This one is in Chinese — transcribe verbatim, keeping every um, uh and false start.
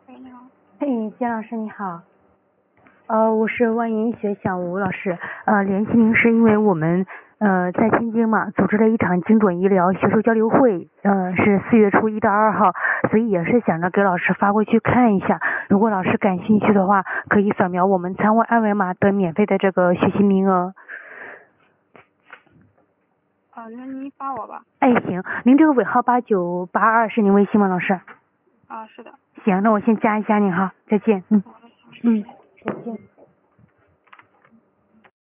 喂，你好。 嘿，金老师你好。呃，我是万银学小吴老师。呃，联系您是因为我们呃在天津嘛，组织了一场精准医疗学术交流会，呃是四月初一到二号，所以也是想着给老师发过去看一下。如果老师感兴趣的话，可以扫描我们参会二维码得免费的这个学习名额。 啊，那您发我吧。 哎，行，您这个尾号八九八二是您微信吗，老师？ 啊，是的。 行，那我先加一下您哈，再见。嗯好的， 嗯，再见。